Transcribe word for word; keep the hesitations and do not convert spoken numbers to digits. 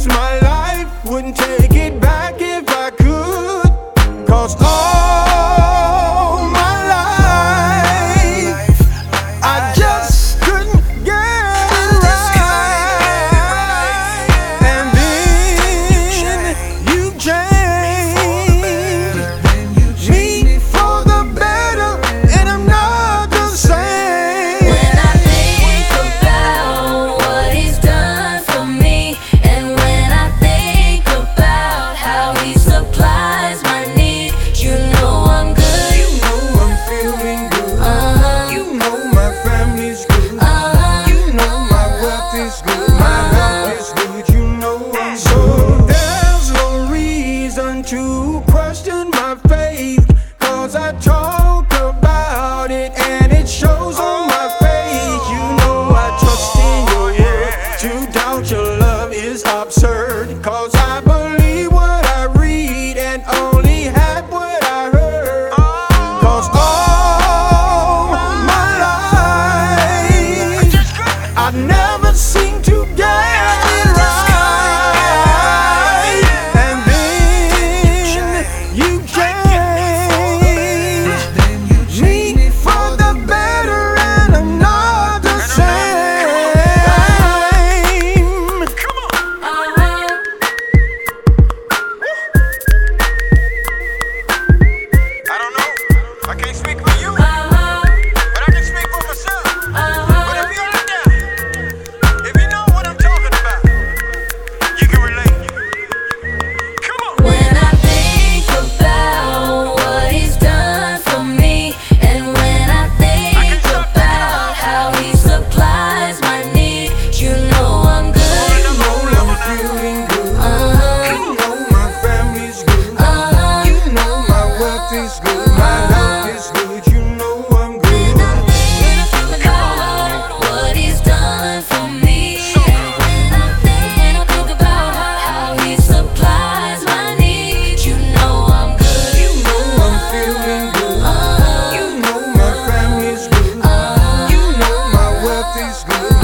is my life. Wouldn't take it back if I could. Cause all my life I just couldn't get it right. And then you changed me for the better, and I'm not the same. When I think about what he's done for me, and when I think about how he supplies my need, you know I'm good. You know I'm feeling good. Uh-huh. You know my family's good. Uh-huh. You know my wealth is good. My health is good. You know I'm so. There's no reason to question my faith, cause I talk about it and it shows on my face. You know I trust in your word. To doubt your love is absurd, cause I believe what I read and only have what I heard. Cause all my life I never seem to get it right. And then you changed me for the better, and I'm not the same. Uh-huh. I don't know. I can't speak for you, Uh-huh. but I can speak for myself. But Uh-huh. if you're out there, if you know what I'm talking about, you can relate. Come on. When I think about what he's done for me, and when I think about how he supplies my need, you know I'm good. You know I'm feeling good. Uh-huh. You know my family's good. Uh-huh. You know my wealth is good. My health is good. You know I'm good. When I think about what he's done for me, and when I think about how he supplies my needs, you know I'm good. You know I'm feeling good. Uh-huh. You know my family's good. Uh-huh. You know my wealth is good.